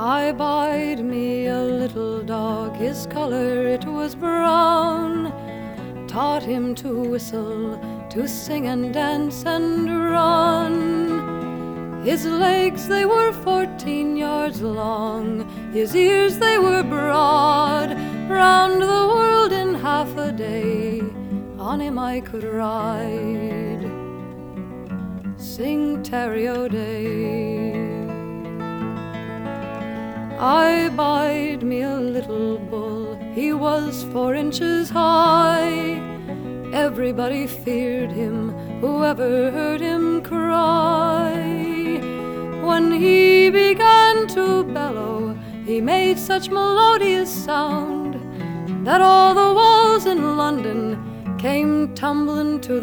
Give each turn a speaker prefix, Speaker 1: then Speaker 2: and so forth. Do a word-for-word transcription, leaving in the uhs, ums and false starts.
Speaker 1: I buyed me a little dog, his color it was brown. Taught him to whistle, to sing and dance and run. His legs they were fourteen yards long, his ears they were broad. Round the world in half a day, on him I could ride. Sing Terry-O-Day. I buyed me a little bull, he was four inches high. Everybody feared him, whoever heard him cry. When he began to bellow, he made such melodious sound that all the walls in London came tumbling to